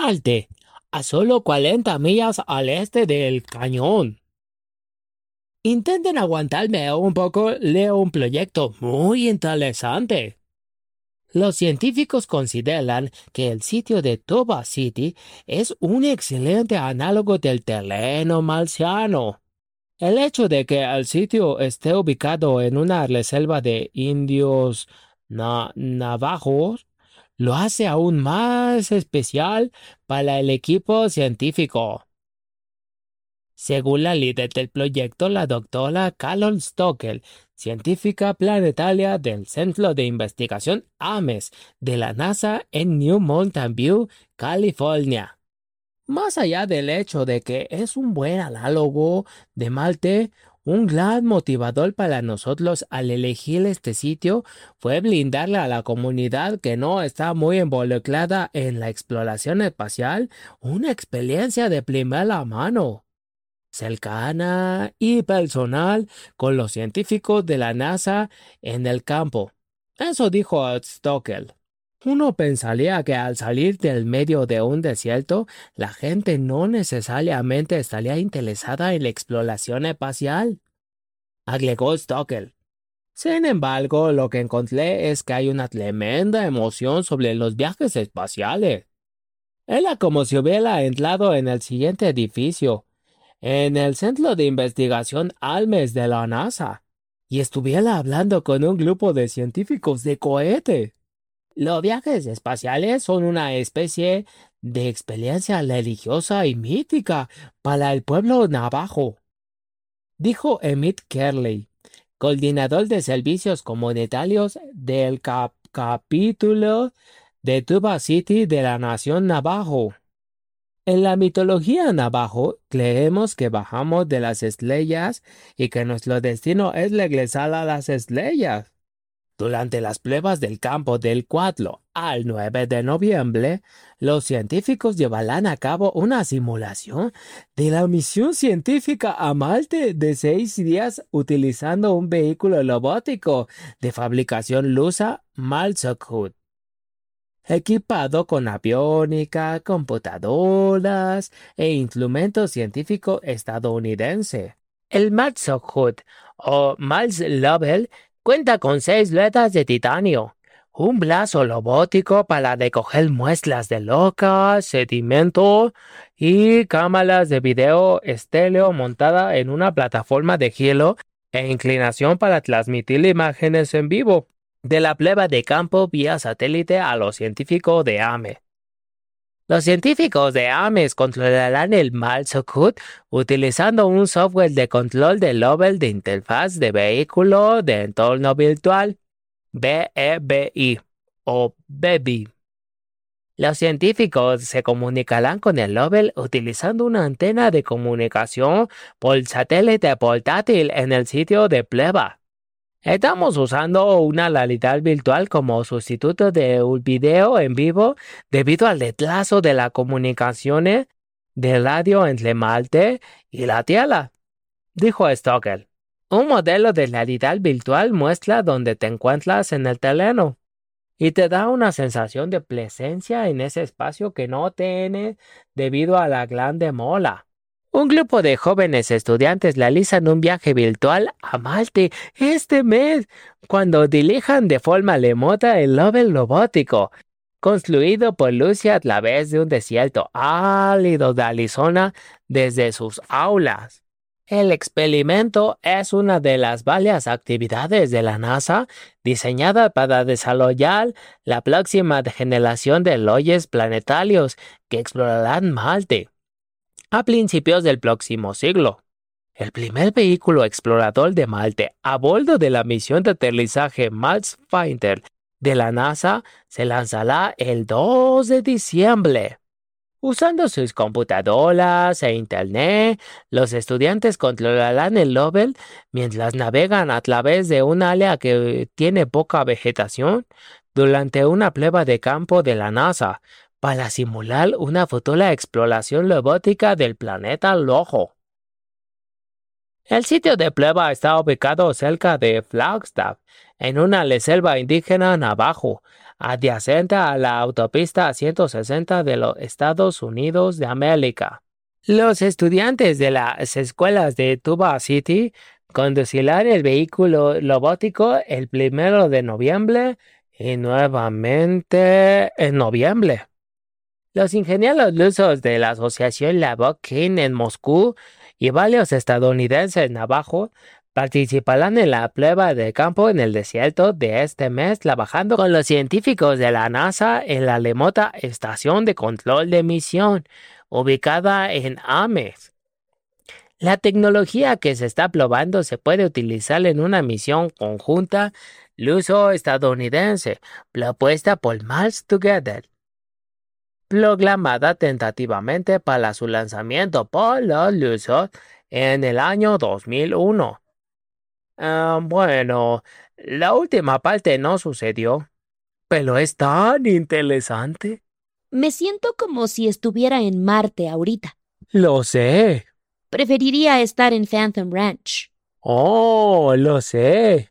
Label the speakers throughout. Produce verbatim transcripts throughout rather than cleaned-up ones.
Speaker 1: Marte, a solo cuarenta millas al este del cañón. Intenten aguantarme un poco, leo un proyecto muy interesante. Los científicos consideran que el sitio de Tuba City es un excelente análogo del terreno marciano. El hecho de que el sitio esté ubicado en una reserva de indios na- navajos lo hace aún más especial para el equipo científico. Según la líder del proyecto, la doctora Carol Stockel, científica planetaria del Centro de Investigación Ames de la NASA en New Mountain View, California. Más allá del hecho de que es un buen análogo de Marte, un gran motivador para nosotros al elegir este sitio fue brindarle a la comunidad que no está muy involucrada en la exploración espacial una experiencia de primera mano, cercana y personal con los científicos de la NASA en el campo. Eso dijo Stockel. Uno pensaría que al salir del medio de un desierto, la gente no necesariamente estaría interesada en la exploración espacial, agregó Stockel. Sin embargo, lo que encontré es que hay una tremenda emoción sobre los viajes espaciales. Era como si hubiera entrado en el siguiente edificio, en el Centro de Investigación Almes de la NASA, y estuviera hablando con un grupo de científicos de cohete. Los viajes espaciales son una especie de experiencia religiosa y mítica para el pueblo navajo, dijo Emmett Kerley, coordinador de servicios comunitarios del cap- capítulo de Tuba City de la Nación Navajo. En la mitología navajo, creemos que bajamos de las estrellas y que nuestro destino es regresar a las estrellas. Durante las pruebas del campo del cuatro al nueve de noviembre, los científicos llevarán a cabo una simulación de la misión científica a Marte de seis días utilizando un vehículo robótico de fabricación lusa Malzahut, equipado con aviónica, computadoras e instrumentos científicos estadounidenses. El Malzahut o Mars Lovell cuenta con seis ruedas de titanio, un brazo robótico para recoger muestras de roca, sedimento y cámaras de video estéreo montada en una plataforma de hielo e inclinación para transmitir imágenes en vivo de la prueba de campo vía satélite a los científicos de A M E. Los científicos de Ames controlarán el Malzahut utilizando un software de control de Lovell de interfaz de vehículo de entorno virtual, B E V I o B E V I. Los científicos se comunicarán con el Lovell utilizando una antena de comunicación por satélite portátil en el sitio de prueba. Estamos usando una realidad virtual como sustituto de un video en vivo debido al retraso de las comunicaciones de radio entre Marte y la Tierra, dijo Stockel. Un modelo de realidad virtual muestra dónde te encuentras en el terreno y te da una sensación de presencia en ese espacio que no tienes debido a la grande mola. Un grupo de jóvenes estudiantes realizan un viaje virtual a Marte este mes cuando dirijan de forma remota el Lovell robótico, construido por Lucy a través de un desierto árido de Arizona desde sus aulas. El experimento es una de las varias actividades de la NASA diseñada para desarrollar la próxima generación de rollers planetarios que explorarán Marte a principios del próximo siglo. El primer vehículo explorador de Marte a bordo de la misión de aterrizaje Mars Finder de la NASA se lanzará el dos de diciembre. Usando sus computadoras e internet, los estudiantes controlarán el Lovell mientras navegan a través de un área que tiene poca vegetación durante una prueba de campo de la NASA, para simular una futura exploración robótica del planeta rojo. El sitio de prueba está ubicado cerca de Flagstaff, en una reserva indígena navajo, adyacente a la autopista ciento sesenta de los Estados Unidos de América. Los estudiantes de las escuelas de Tuba City conducirán el vehículo robótico el primero de noviembre y nuevamente en noviembre. Los ingenieros rusos de la Asociación Lavokin en Moscú y varios estadounidenses navajos participarán en la prueba de campo en el desierto de este mes trabajando con los científicos de la NASA en la remota estación de control de misión ubicada en Ames. La tecnología que se está probando se puede utilizar en una misión conjunta ruso-estadounidense propuesta por Mars Together, programada tentativamente para su lanzamiento por los rusos en el año dos mil uno. Ah, bueno, la última parte no sucedió, pero es tan interesante.
Speaker 2: Me siento como si estuviera en Marte ahorita.
Speaker 1: Lo sé.
Speaker 2: Preferiría estar en Phantom Ranch.
Speaker 1: Oh, lo sé.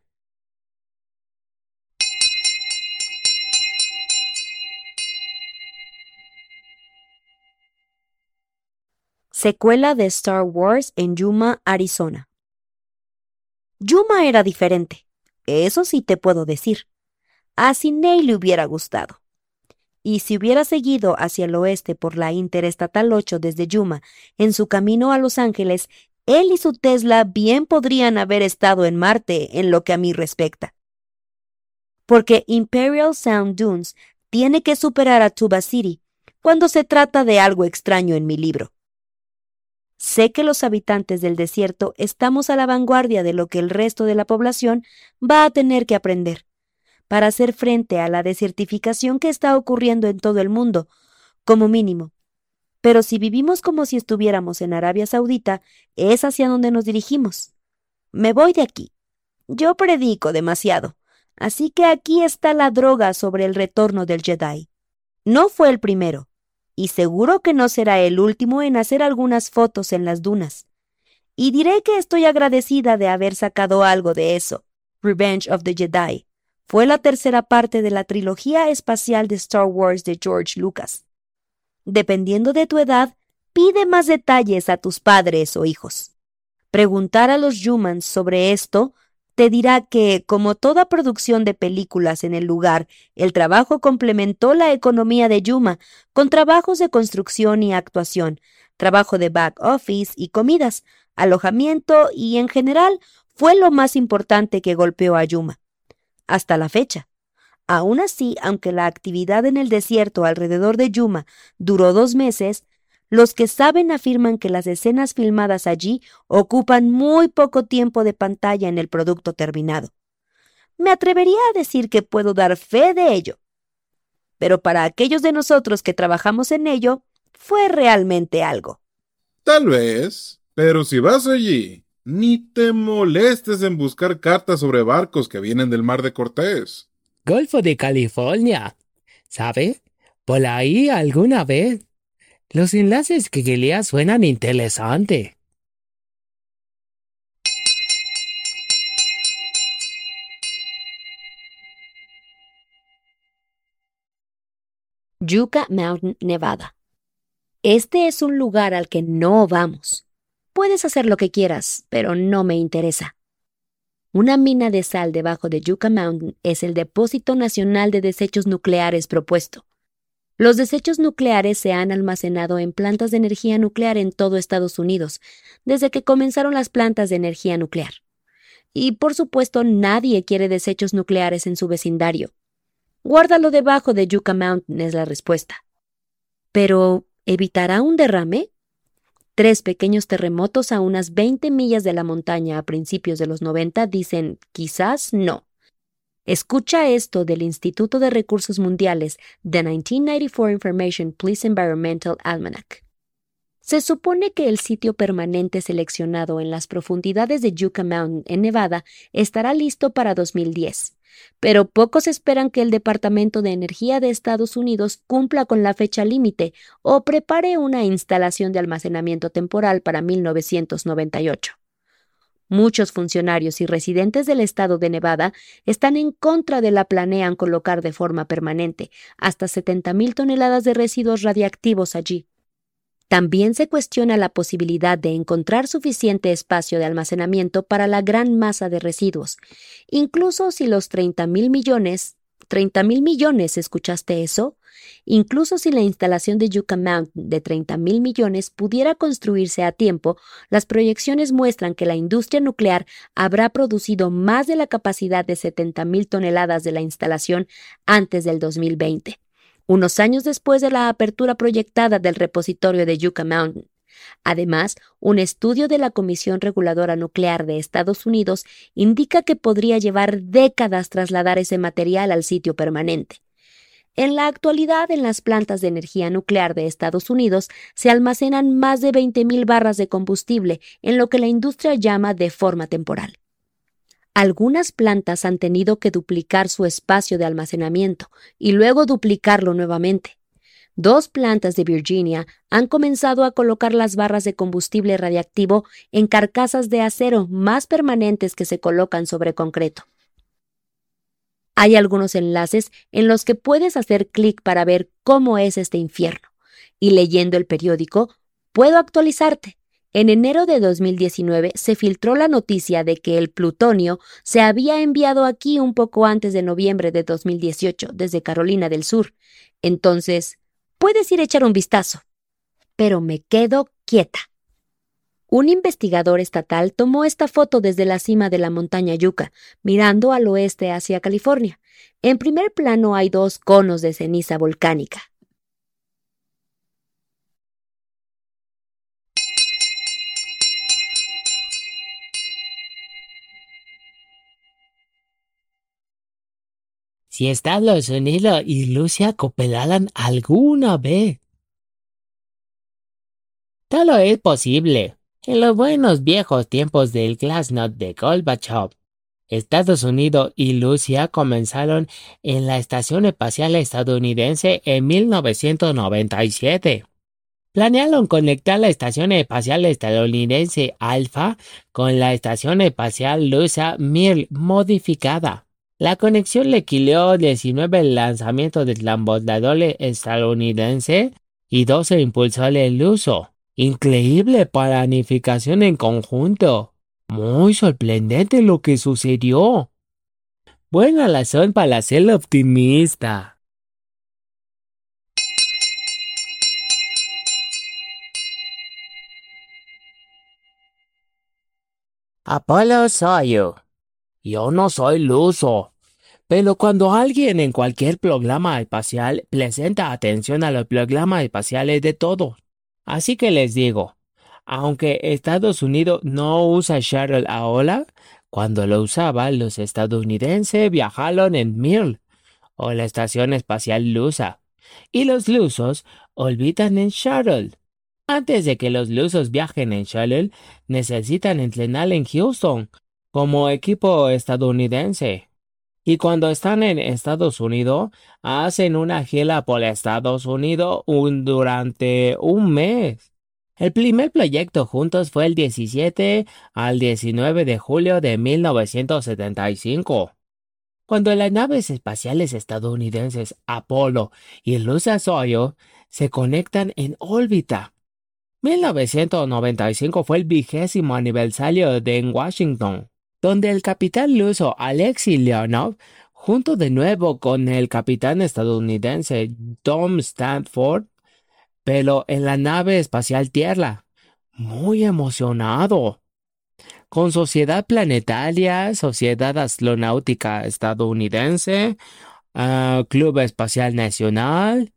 Speaker 2: Secuela de Star Wars en Yuma, Arizona. Yuma era diferente, eso sí te puedo decir. A Sidney le hubiera gustado. Y si hubiera seguido hacia el oeste por la Interestatal ocho desde Yuma, en su camino a Los Ángeles, él y su Tesla bien podrían haber estado en Marte en lo que a mí respecta. Porque Imperial Sound Dunes tiene que superar a Tuba City cuando se trata de algo extraño en mi libro. Sé que los habitantes del desierto estamos a la vanguardia de lo que el resto de la población va a tener que aprender para hacer frente a la desertificación que está ocurriendo en todo el mundo, como mínimo. Pero si vivimos como si estuviéramos en Arabia Saudita, es hacia donde nos dirigimos. Me voy de aquí. Yo predico demasiado, así que aquí está la droga sobre el retorno del Jedi. No fue el primero, y seguro que no será el último en hacer algunas fotos en las dunas. Y diré que estoy agradecida de haber sacado algo de eso. Revenge of the Jedi fue la tercera parte de la trilogía espacial de Star Wars de George Lucas. Dependiendo de tu edad, pide más detalles a tus padres o hijos. Preguntar a los Yumans sobre esto te dirá que, como toda producción de películas en el lugar, el trabajo complementó la economía de Yuma con trabajos de construcción y actuación, trabajo de back office y comidas, alojamiento y, en general, fue lo más importante que golpeó a Yuma. Hasta la fecha. Aún así, aunque la actividad en el desierto alrededor de Yuma duró dos meses, los que saben afirman que las escenas filmadas allí ocupan muy poco tiempo de pantalla en el producto terminado. Me atrevería a decir que puedo dar fe de ello. Pero para aquellos de nosotros que trabajamos en ello, fue realmente algo.
Speaker 3: Tal vez, pero si vas allí, ni te molestes en buscar cartas sobre barcos que vienen del Mar de Cortés.
Speaker 1: Golfo de California. ¿Sabe? Por ahí alguna vez. Los enlaces que leía suenan interesantes.
Speaker 2: Yucca Mountain, Nevada. Este es un lugar al que no vamos. Puedes hacer lo que quieras, pero no me interesa. Una mina de sal debajo de Yucca Mountain es el depósito nacional de desechos nucleares propuesto. Los desechos nucleares se han almacenado en plantas de energía nuclear en todo Estados Unidos, desde que comenzaron las plantas de energía nuclear. Y, por supuesto, nadie quiere desechos nucleares en su vecindario. Guárdalo debajo de Yucca Mountain es la respuesta. Pero, ¿evitará un derrame? Tres pequeños terremotos a unas veinte millas de la montaña a principios de los noventa dicen quizás no. Escucha esto del Instituto de Recursos Mundiales, The nineteen ninety-four Information Police Environmental Almanac. Se supone que el sitio permanente seleccionado en las profundidades de Yucca Mountain en Nevada estará listo para dos mil diez, pero pocos esperan que el Departamento de Energía de Estados Unidos cumpla con la fecha límite o prepare una instalación de almacenamiento temporal para mil novecientos noventa y ocho. Muchos funcionarios y residentes del estado de Nevada están en contra de la planean colocar de forma permanente hasta setenta mil toneladas de residuos radiactivos allí. También se cuestiona la posibilidad de encontrar suficiente espacio de almacenamiento para la gran masa de residuos, incluso si los treinta mil millones, treinta mil millones, ¿escuchaste eso? Incluso si la instalación de Yucca Mountain de treinta mil millones pudiera construirse a tiempo, las proyecciones muestran que la industria nuclear habrá producido más de la capacidad de setenta mil toneladas de la instalación antes del dos mil veinte, unos años después de la apertura proyectada del repositorio de Yucca Mountain. Además, un estudio de la Comisión Reguladora Nuclear de Estados Unidos indica que podría llevar décadas trasladar ese material al sitio permanente. En la actualidad, en las plantas de energía nuclear de Estados Unidos se almacenan más de veinte mil barras de combustible en lo que la industria llama de forma temporal. Algunas plantas han tenido que duplicar su espacio de almacenamiento y luego duplicarlo nuevamente. Dos plantas de Virginia han comenzado a colocar las barras de combustible radiactivo en carcasas de acero más permanentes que se colocan sobre concreto. Hay algunos enlaces en los que puedes hacer clic para ver cómo es este infierno. Y leyendo el periódico, puedo actualizarte. En enero de dos mil diecinueve se filtró la noticia de que el plutonio se había enviado aquí un poco antes de noviembre de dos mil dieciocho desde Carolina del Sur. Entonces, puedes ir a echar un vistazo. Pero me quedo quieta. Un investigador estatal tomó esta foto desde la cima de la montaña Yucca, mirando al oeste hacia California. En primer plano hay dos conos de ceniza volcánica.
Speaker 1: Si Estados Unidos y Rusia cooperaran alguna vez. Todo es posible. En los buenos viejos tiempos del Glasnost de Gorbachev, Estados Unidos y Rusia comenzaron en la Estación Espacial Estadounidense en mil novecientos noventa y siete. Planearon conectar la Estación Espacial Estadounidense Alpha con la Estación Espacial Rusa Mir modificada. La conexión le equilibró diecinueve lanzamientos de transbordadores estadounidenses y doce impulsores rusos. Increíble planificación en conjunto. Muy sorprendente lo que sucedió. Buena razón para ser optimista. Apolo Soyuz. Yo no soy ruso, pero cuando alguien en cualquier programa espacial presenta atención a los programas espaciales de todos. Así que les digo, aunque Estados Unidos no usa Shuttle ahora, cuando lo usaba, los estadounidenses viajaron en Mir, o la Estación Espacial Rusa, y los rusos orbitan en Shuttle. Antes de que los rusos viajen en Shuttle, necesitan entrenar en Houston, como equipo estadounidense. Y cuando están en Estados Unidos, hacen una gira por Estados Unidos un, durante un mes. El primer proyecto juntos fue el diecisiete al diecinueve de julio de mil novecientos setenta y cinco, cuando las naves espaciales estadounidenses Apolo y rusa Soyuz se conectan en órbita. mil novecientos noventa y cinco fue el vigésimo aniversario de en Washington, donde el capitán ruso Alexei Leonov, junto de nuevo con el capitán estadounidense Tom Stanford, pero en la nave espacial Tierra, muy emocionado, con Sociedad Planetaria, Sociedad Astronáutica Estadounidense, uh, Club Espacial Nacional.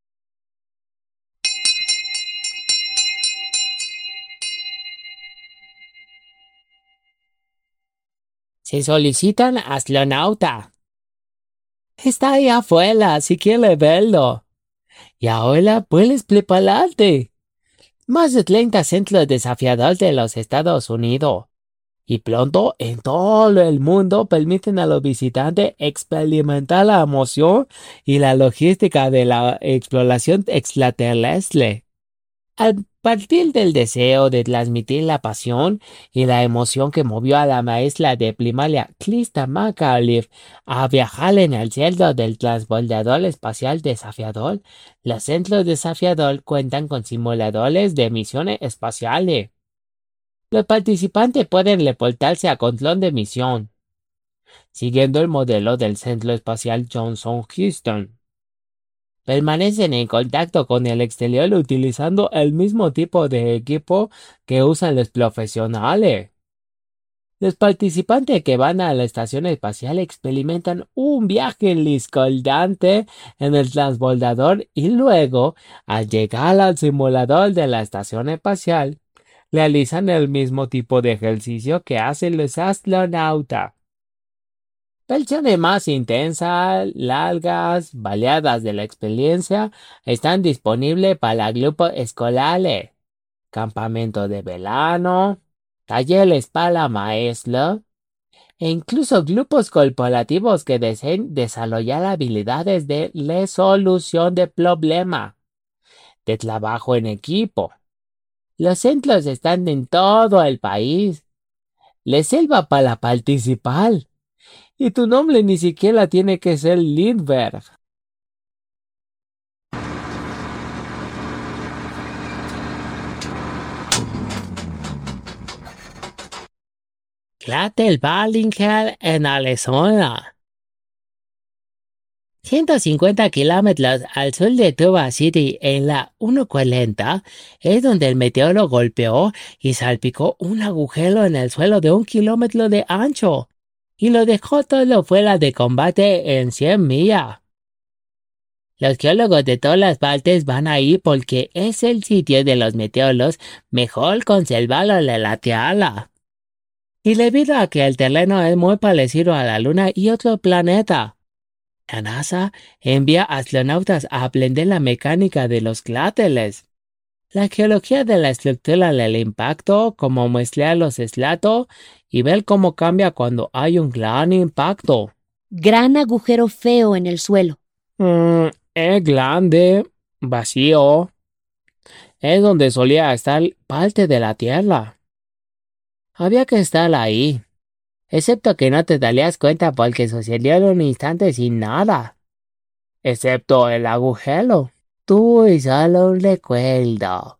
Speaker 1: Se solicitan astronauta. Está ahí afuera si quiere verlo. Y ahora puedes prepararte. Más de treinta centros desafiadores de los Estados Unidos. Y pronto en todo el mundo permiten a los visitantes experimentar la emoción y la logística de la exploración extraterrestre. A partir del deseo de transmitir la pasión y la emoción que movió a la maestra de primaria Clista McAuliffe a viajar en el cielo del transbordador espacial desafiador, los centros desafiador cuentan con simuladores de misiones espaciales. Los participantes pueden reportarse a control de misión, siguiendo el modelo del Centro Espacial Johnson Houston. Permanecen en contacto con el exterior utilizando el mismo tipo de equipo que usan los profesionales. Los participantes que van a la estación espacial experimentan un viaje discordante en el transbordador y luego, al llegar al simulador de la estación espacial, realizan el mismo tipo de ejercicio que hacen los astronautas. Versiones más intensas, largas, variadas de la experiencia están disponibles para grupos escolares, campamentos de verano, talleres para maestros e incluso grupos corporativos que deseen desarrollar habilidades de resolución de problemas, de trabajo en equipo. Los centros están en todo el país. Les sirva para participar. Y tu nombre ni siquiera tiene que ser Lindbergh. Crater Ballinger en Arizona. ciento cincuenta kilómetros al sur de Tuba City, en la ciento cuarenta, es donde el meteoro golpeó y salpicó un agujero en el suelo de un kilómetro de ancho y lo dejó todo fuera de combate en cien millas. Los geólogos de todas las partes van ahí porque es el sitio de los meteoros mejor conservado de la Tierra. Y debido a que el terreno es muy parecido a la Luna y otro planeta, la NASA envía astronautas a aprender la mecánica de los cráteres, la geología de la estructura del impacto, cómo muestrear los estratos y ver cómo cambia cuando hay un gran impacto.
Speaker 2: Gran agujero feo en el suelo.
Speaker 1: Mm, es grande, vacío. Es donde solía estar parte de la Tierra. Había que estar ahí. Excepto que no te darías cuenta porque sucedió en un instante sin nada. Excepto el agujero. Tú y solo un recuerdo.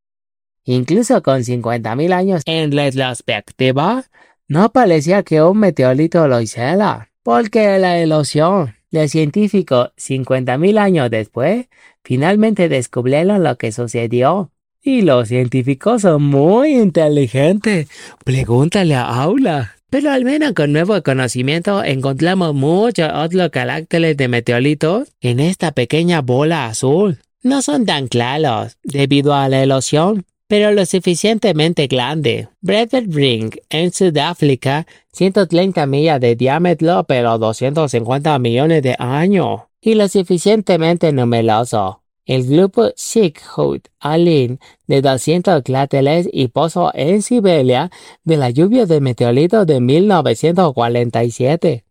Speaker 1: Incluso con cincuenta mil años en retrospectiva, no parecía que un meteorito lo hiciera. Porque la ilusión. Los científicos, cincuenta mil años después, finalmente descubrieron lo que sucedió. Y los científicos son muy inteligentes. Pregúntale a Aula. Pero al menos con nuevo conocimiento encontramos muchos otros caracteres de meteoritos en esta pequeña bola azul. No son tan claros debido a la ilusión, pero lo suficientemente grande. Brevet Ring en Sudáfrica, ciento treinta millas de diámetro pero doscientos cincuenta millones de años. Y lo suficientemente numeroso. El grupo Sikhut Alin de doscientos cráteres y pozos en Siberia de la lluvia de meteoritos de mil novecientos cuarenta y siete.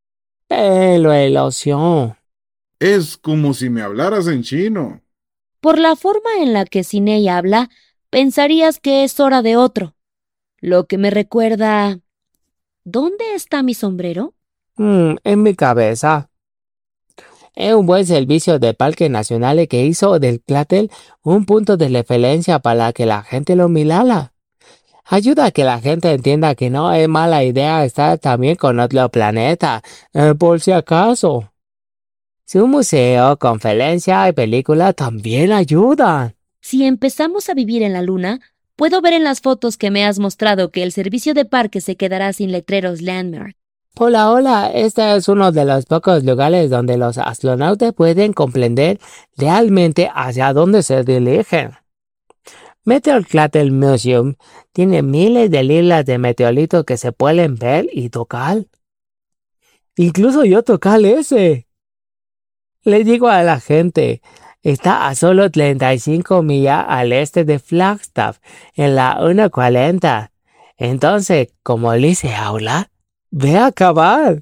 Speaker 1: Pero ilusión.
Speaker 3: Es como si me hablaras en chino.
Speaker 2: Por la forma en la que Sinei habla, pensarías que es hora de otro. Lo que me recuerda... ¿Dónde está mi sombrero?
Speaker 1: Mm, en mi cabeza. Es un buen servicio de parques nacionales que hizo del cráter un punto de referencia para que la gente lo mirara. Ayuda a que la gente entienda que no es mala idea estar también con otro planeta, eh, por si acaso. Su museo, conferencia y película también ayudan.
Speaker 2: Si empezamos a vivir en la Luna, puedo ver en las fotos que me has mostrado que el servicio de parque se quedará sin letreros landmark.
Speaker 1: Hola, hola, este es uno de los pocos lugares donde los astronautas pueden comprender realmente hacia dónde se dirigen. Meteor Crater Museum tiene miles de islas de meteoritos que se pueden ver y tocar. Incluso yo tocar ese. Le digo a la gente, está a solo treinta y cinco millas al este de Flagstaff, en la ciento cuarenta. Entonces, como dice Aula, ve a acabar.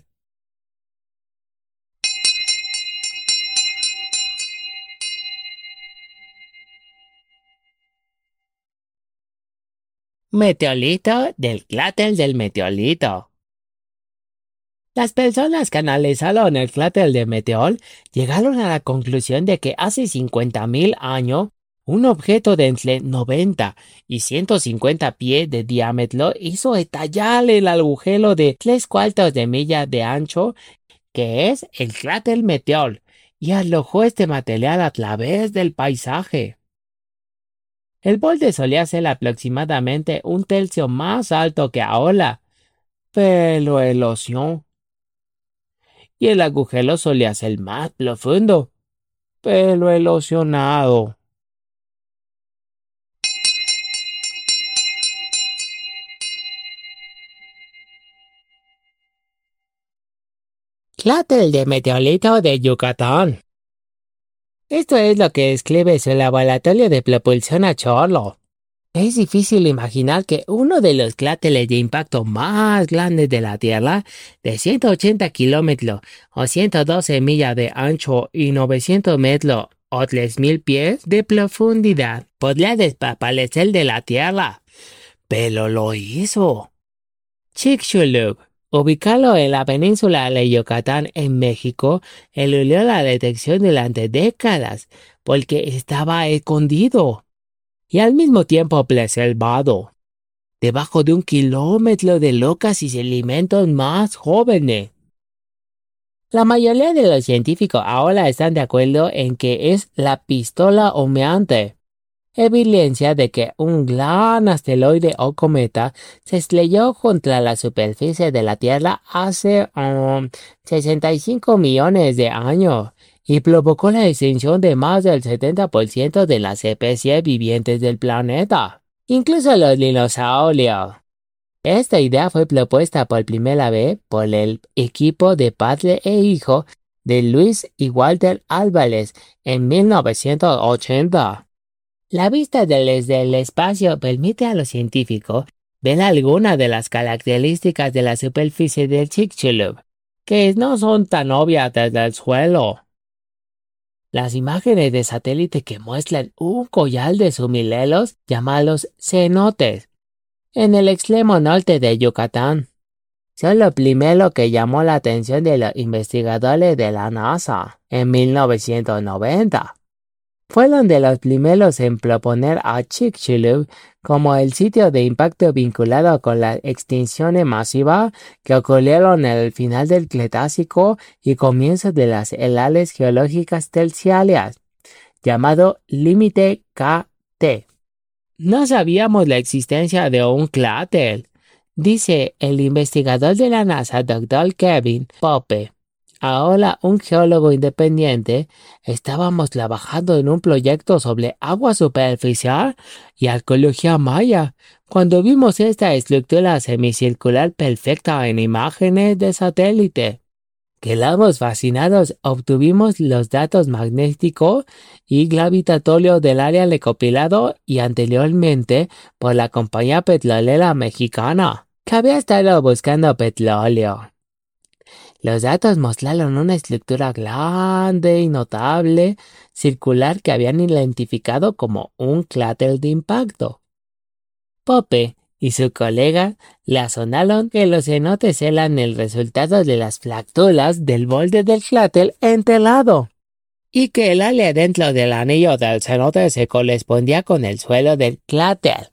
Speaker 1: Meteorito del cráter del meteorito. Las personas que analizaron el cráter de Meteor llegaron a la conclusión de que hace cincuenta mil años, un objeto de entre noventa y ciento cincuenta pies de diámetro hizo estallar el agujero de tres cuartos de milla de ancho, que es el cráter Meteor, y alojó este material a través del paisaje. El borde solía ser aproximadamente un tercio más alto que ahora, pero erosió. Y el agujero solía ser más profundo, pero erosionado. Cráter de meteorito de Yucatán. Esto es lo que describe su laboratorio de propulsión a chorro. Es difícil imaginar que uno de los cráteres de impacto más grandes de la Tierra, de ciento ochenta kilómetros o ciento doce millas de ancho y novecientos metros o tres mil pies de profundidad, podría desaparecer de la Tierra. Pero lo hizo. Chicxulub, ubicado en la península de Yucatán en México, eludió la detección durante décadas porque estaba escondido y al mismo tiempo preservado, debajo de un kilómetro de rocas y sedimentos más jóvenes. La mayoría de los científicos ahora están de acuerdo en que es la pistola humeante, evidencia de que un gran asteroide o cometa se estrelló contra la superficie de la Tierra hace um, sesenta y cinco millones de años y provocó la extinción de más del setenta por ciento de las especies vivientes del planeta, incluso los dinosaurios. Esta idea fue propuesta por primera vez por el equipo de padre e hijo de Luis y Walter Álvarez en mil novecientos ochenta. La vista desde el espacio permite a los científicos ver algunas de las características de la superficie del Chicxulub, que no son tan obvias desde el suelo. Las imágenes de satélite que muestran un collar de sumileros llamados cenotes en el extremo norte de Yucatán son lo primero que llamó la atención de los investigadores de la NASA en mil novecientos noventa. Fueron de los primeros en proponer a Chicxulub como el sitio de impacto vinculado con las extinciones masivas que ocurrieron en el final del Cretácico y comienzos de las edades geológicas terciarias, llamado límite K T. No sabíamos la existencia de un cráter, dice el investigador de la NASA, doctor Kevin Pope. Ahora un geólogo independiente, estábamos trabajando en un proyecto sobre agua superficial y arqueología maya cuando vimos esta estructura semicircular perfecta en imágenes de satélite. Quedamos fascinados, obtuvimos los datos magnéticos y gravitatorios del área recopilado y anteriormente por la compañía petrolera mexicana, que había estado buscando petróleo. Los datos mostraron una estructura grande y notable, circular que habían identificado como un cráter de impacto. Pope y su colega razonaron que los cenotes eran el resultado de las fracturas del borde del cráter enterrado, y que el área dentro del anillo del cenote se correspondía con el suelo del cráter.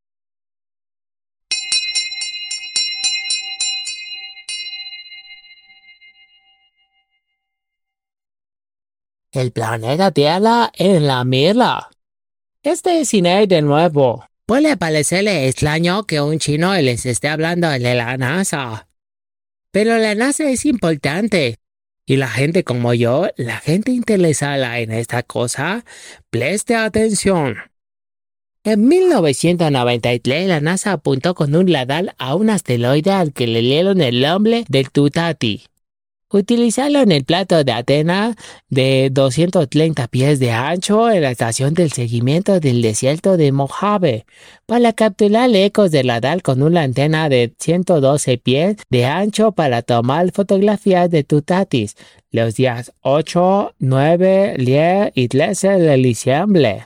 Speaker 1: El planeta Tierra en la mira. Este es Cine de nuevo. Puede parecerle extraño que un chino les esté hablando de la NASA. Pero la NASA es importante. Y la gente como yo, la gente interesada en esta cosa, preste atención. En mil novecientos noventa y tres, la NASA apuntó con un radar a un asteroide al que le dieron el nombre de Tutati. Utilizaron el plato de Atenas de doscientos treinta pies de ancho en la estación del seguimiento del desierto de Mojave para capturar ecos del radar con una antena de ciento doce pies de ancho para tomar fotografías de Tutatis los días ocho, nueve, diez y trece de diciembre.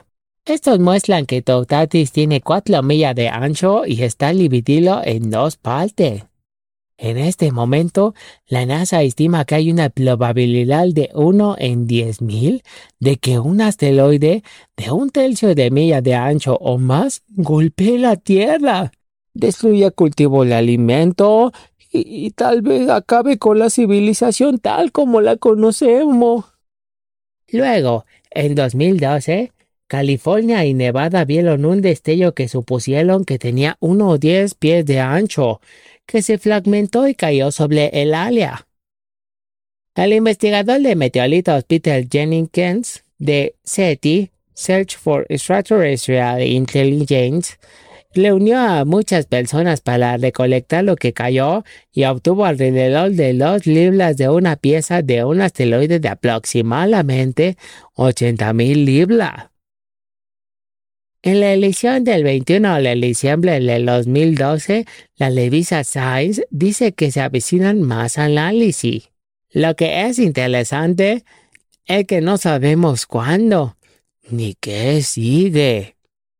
Speaker 1: Estos muestran que Toutatis tiene cuatro millas de ancho y está dividido en dos partes. En este momento, la NASA estima que hay una probabilidad de uno en diez mil de que un asteroide de un tercio de milla de ancho o más golpee la Tierra, destruya cultivos de alimento y, y tal vez acabe con la civilización tal como la conocemos. Luego, en dos mil doce, California y Nevada vieron un destello que supusieron que tenía uno o diez pies de ancho, que se fragmentó y cayó sobre el área. El investigador de meteoritos Peter Jennings de SETI, Search for Extraterrestrial Intelligence, reunió a muchas personas para recolectar lo que cayó y obtuvo alrededor de dos libras de una pieza de un asteroide de aproximadamente ochenta mil libras. En la edición del veintiuno de diciembre del dos mil doce, la revista Science dice que se avecinan más análisis. Lo que es interesante es que no sabemos cuándo ni qué sigue.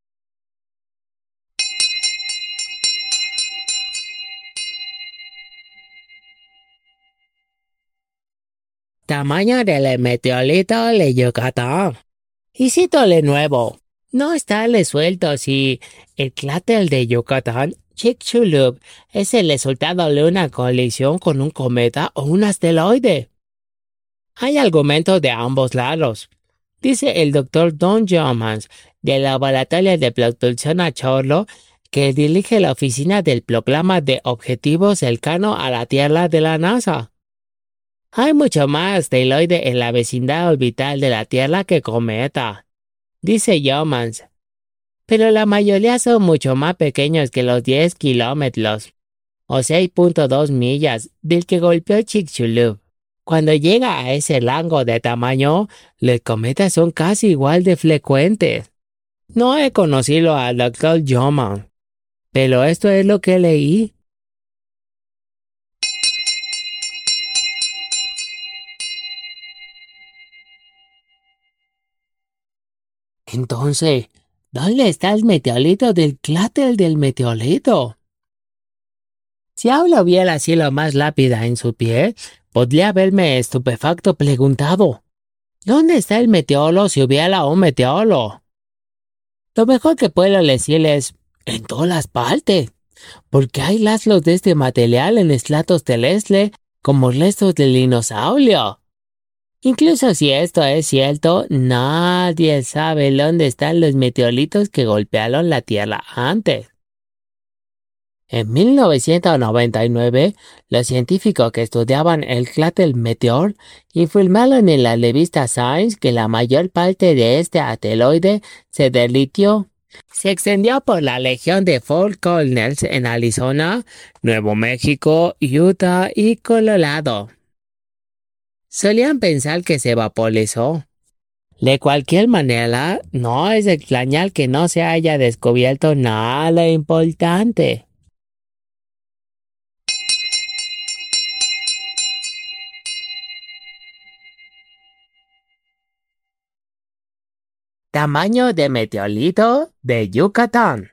Speaker 1: Tamaño del meteorito de Yucatán. Y cito de nuevo. No está resuelto si el cráter de Yucatán, Chicxulub, es el resultado de una colisión con un cometa o un asteroide. Hay argumentos de ambos lados. Dice el doctor Don Johns, del Laboratorio de Propulsión a Chorro, que dirige la oficina del Programa de Objetivos Cercano a la Tierra de la NASA. Hay mucho más asteroides en la vecindad orbital de la Tierra que cometa, dice Johns, pero la mayoría son mucho más pequeños que los diez kilómetros, o seis punto dos millas, del que golpeó Chicxulub. Cuando llega a ese rango de tamaño, los cometas son casi igual de frecuentes. No he conocido al doctor Johns, pero esto es lo que leí. Entonces, ¿dónde está el meteorito del cráter del meteorito? Si ahora hubiera la cielo más lápida en su pie, podría haberme estupefacto preguntado, ¿dónde está el meteoro si hubiera un meteoro? Lo mejor que puedo decirle es, en todas partes, porque hay rastros de este material en estratos terrestres como restos del dinosaurio. Incluso si esto es cierto, nadie sabe dónde están los meteoritos que golpearon la Tierra antes. En mil novecientos noventa y nueve, los científicos que estudiaban el cráter Meteor informaron en la revista Science que la mayor parte de este asteroide se derritió. Se extendió por la región de Fort Collins en Arizona, Nuevo México, Utah y Colorado. Solían pensar que se vaporizó. De cualquier manera, no es extrañar que no se haya descubierto nada importante. Tamaño de meteorito de Yucatán.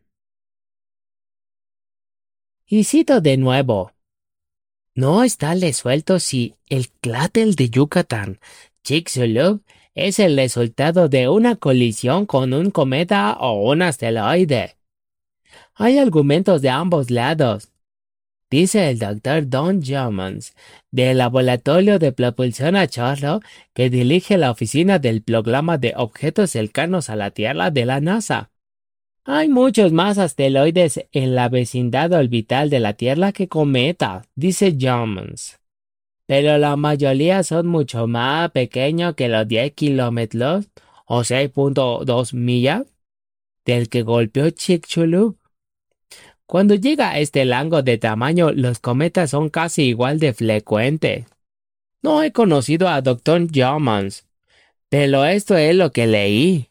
Speaker 1: Y cito de nuevo. No está resuelto si el cráter de Yucatán, Chicxulub, es el resultado de una colisión con un cometa o un asteroide. Hay argumentos de ambos lados. Dice el doctor Don Johns, del Laboratorio de Propulsión a Chorro, que dirige la oficina del Programa de Objetos Cercanos a la Tierra de la NASA. Hay muchos más asteroides en la vecindad orbital de la Tierra que cometas, dice Johns. Pero la mayoría son mucho más pequeños que los diez kilómetros, o seis punto dos millas, del que golpeó Chicxulub. Cuando llega a este rango de tamaño, los cometas son casi igual de frecuentes. No he conocido a doctor Johns, pero esto es lo que leí.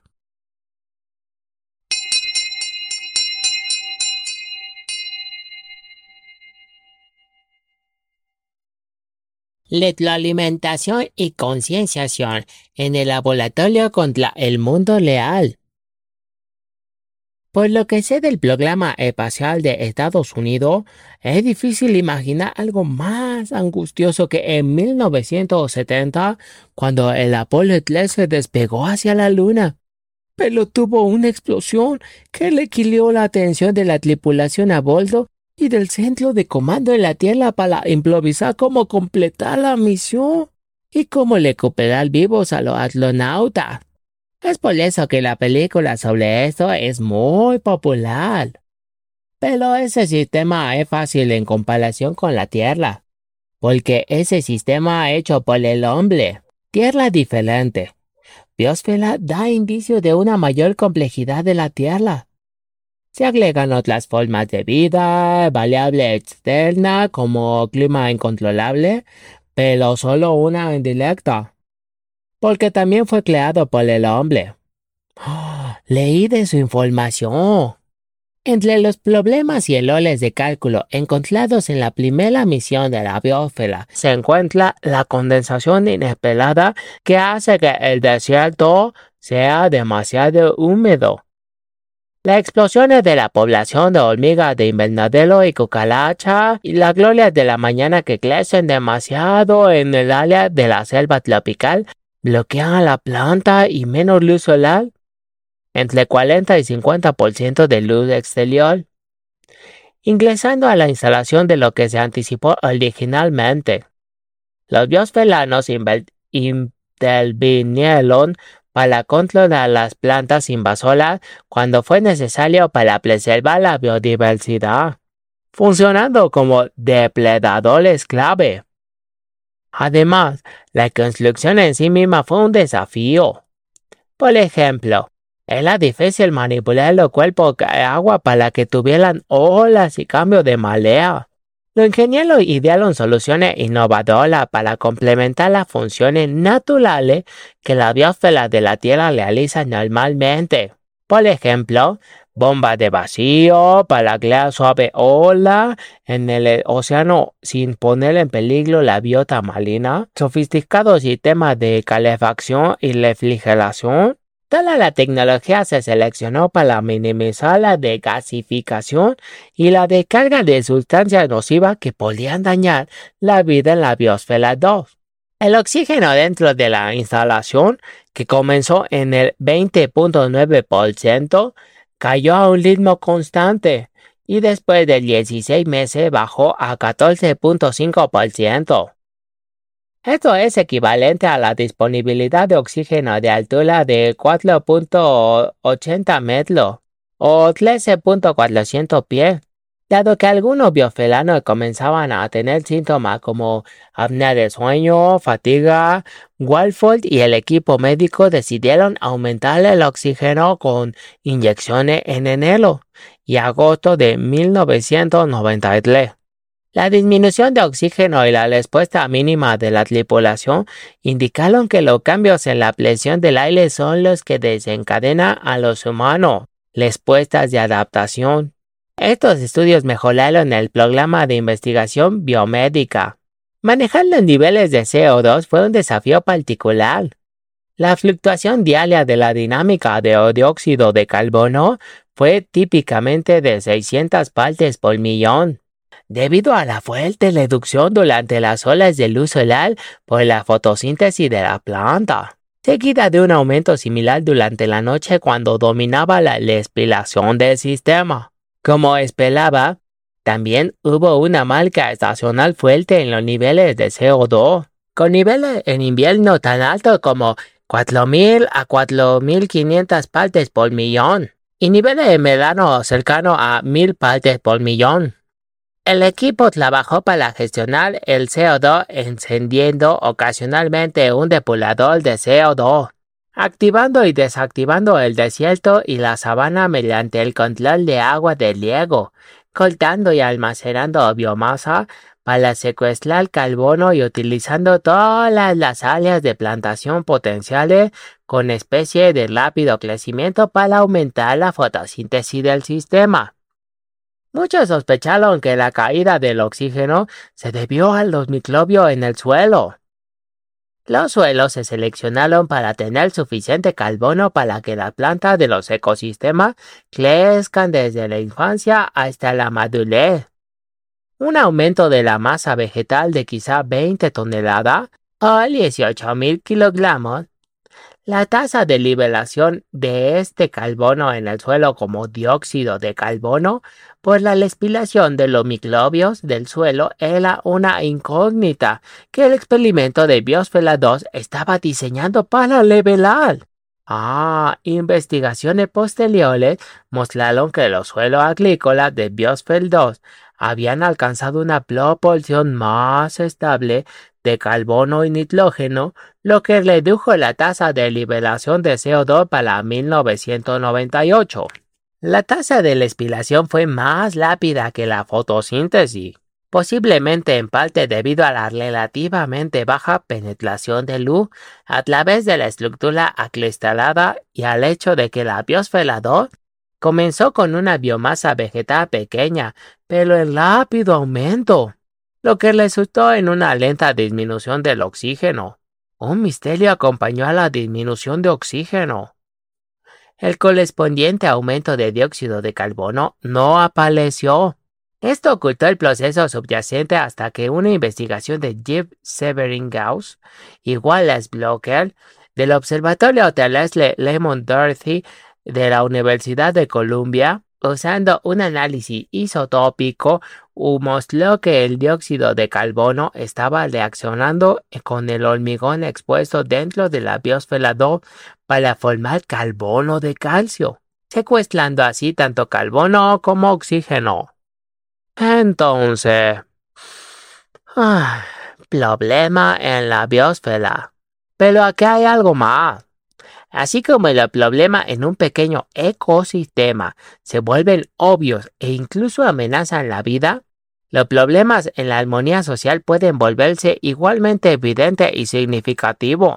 Speaker 1: Retroalimentación y concienciación en el laboratorio contra el mundo real. Por lo que sé del programa espacial de Estados Unidos, es difícil imaginar algo más angustioso que en mil novecientos setenta, cuando el Apolo trece despegó hacia la Luna. Pero tuvo una explosión que le quitó la atención de la tripulación a bordo y del centro de comando en la Tierra para improvisar cómo completar la misión y cómo recuperar vivos a los astronautas. Es por eso que la película sobre esto es muy popular. Pero ese sistema es fácil en comparación con la Tierra, porque ese sistema hecho por el hombre. Tierra diferente. Biosfera da indicio de una mayor complejidad de la Tierra. Se agregan otras formas de vida, variable externa como clima incontrolable, pero solo una indirecta. Porque también fue creado por el hombre. ¡Oh! Leí de su información. Entre los problemas y errores de cálculo encontrados en la primera misión de la biosfera se encuentra la condensación inesperada que hace que el desierto sea demasiado húmedo. Las explosiones de la población de hormigas de invernadero y cucaracha y las glorias de la mañana que crecen demasiado en el área de la selva tropical bloquean a la planta y menos luz solar, entre cuarenta y cincuenta por ciento de luz exterior, ingresando a la instalación de lo que se anticipó originalmente. Los biosferanos intervinieron para controlar las plantas invasoras cuando fue necesario para preservar la biodiversidad, funcionando como depredadores clave. Además, la construcción en sí misma fue un desafío. Por ejemplo, era difícil manipular los cuerpos de agua para que tuvieran olas y cambio de marea. Los ingenieros idearon soluciones innovadoras para complementar las funciones naturales que la biosfera de la Tierra realiza normalmente. Por ejemplo, bombas de vacío para crear suave ola en el océano sin poner en peligro la biota marina, sofisticados sistemas de calefacción y refrigeración. Toda la tecnología se seleccionó para minimizar la desgasificación y la descarga de sustancias nocivas que podían dañar la vida en la biosfera dos. El oxígeno dentro de la instalación, que comenzó en el veinte punto nueve por ciento, cayó a un ritmo constante y después de dieciséis meses bajó a catorce punto cinco por ciento. Esto es equivalente a la disponibilidad de oxígeno de altura de cuatro punto ochenta metros o trece punto cuatrocientos pies, dado que algunos biosferanos comenzaban a tener síntomas como apnea de sueño, fatiga. Walford y el equipo médico decidieron aumentar el oxígeno con inyecciones en enero y agosto de mil novecientos noventa y tres. La disminución de oxígeno y la respuesta mínima de la tripulación indicaron que los cambios en la presión del aire son los que desencadenan a los humanos respuestas de adaptación. Estos estudios mejoraron el programa de investigación biomédica. Manejar los niveles de C O dos fue un desafío particular. La fluctuación diaria de la dinámica de dióxido de carbono fue típicamente de seiscientas partes por millón. Debido a la fuerte reducción durante las olas de luz solar por la fotosíntesis de la planta, seguida de un aumento similar durante la noche cuando dominaba la respiración del sistema. Como esperaba, también hubo una marca estacional fuerte en los niveles de C O dos, con niveles en invierno tan altos como cuatro mil a cuatro mil quinientas partes por millón y niveles en verano cercanos a mil partes por millón. El equipo trabajó para gestionar el C O dos encendiendo ocasionalmente un depurador de C O dos, activando y desactivando el desierto y la sabana mediante el control de agua de riego, cortando y almacenando biomasa para secuestrar carbono y utilizando todas las áreas de plantación potenciales con especies de rápido crecimiento para aumentar la fotosíntesis del sistema. Muchos sospecharon que la caída del oxígeno se debió a los microbios en el suelo. Los suelos se seleccionaron para tener suficiente carbono para que las plantas de los ecosistemas crezcan desde la infancia hasta la madurez. Un aumento de la masa vegetal de quizá veinte toneladas o dieciocho mil kilogramos. La tasa de liberación de este carbono en el suelo como dióxido de carbono por la respiración de los microbios del suelo era una incógnita que el experimento de Biosfera dos estaba diseñando para revelar. Ah, investigaciones posteriores mostraron que los suelos agrícolas de Biosfera dos habían alcanzado una proporción más estable de carbono y nitrógeno, lo que redujo la tasa de liberación de C O dos para mil novecientos noventa y ocho. La tasa de respiración fue más rápida que la fotosíntesis, posiblemente en parte debido a la relativamente baja penetración de luz a través de la estructura acristalada y al hecho de que la Biosfera dos comenzó con una biomasa vegetal pequeña, pero en rápido aumento, lo que resultó en una lenta disminución del oxígeno. Un misterio acompañó a la disminución de oxígeno. El correspondiente aumento de dióxido de carbono no apareció. Esto ocultó el proceso subyacente hasta que una investigación de Jeff Severin Gauss y Wallace Blocker del Observatorio Terrestre Lemon Doherty de la Universidad de Columbia, usando un análisis isotópico, mostró que el dióxido de carbono estaba reaccionando con el hormigón expuesto dentro de la Biosfera dos para formar carbono de calcio, secuestrando así tanto carbono como oxígeno. Entonces, ah, problema en la biosfera. Pero aquí hay algo más. Así como los problemas en un pequeño ecosistema se vuelven obvios e incluso amenazan la vida, los problemas en la armonía social pueden volverse igualmente evidentes y significativos.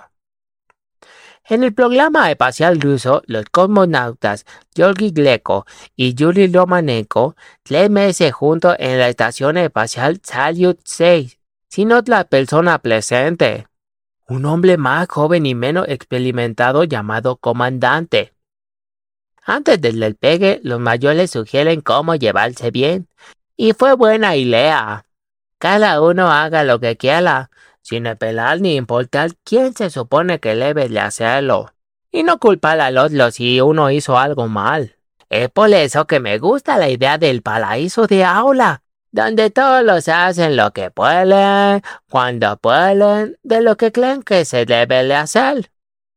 Speaker 1: En el programa espacial ruso, los cosmonautas Georgi Gleko y Yuri Romanenko, tres meses juntos en la estación espacial Salyut seis, sin otra persona presente. Un hombre más joven y menos experimentado llamado comandante. Antes del despegue, los mayores sugieren cómo llevarse bien, y fue buena idea. Cada uno haga lo que quiera, sin apelar ni importar quién se supone que debe de hacerlo, y no culpar al otro si uno hizo algo mal. Es por eso que me gusta la idea del paraíso de aula, donde todos hacen lo que pueden, cuando pueden, de lo que creen que se debe de hacer.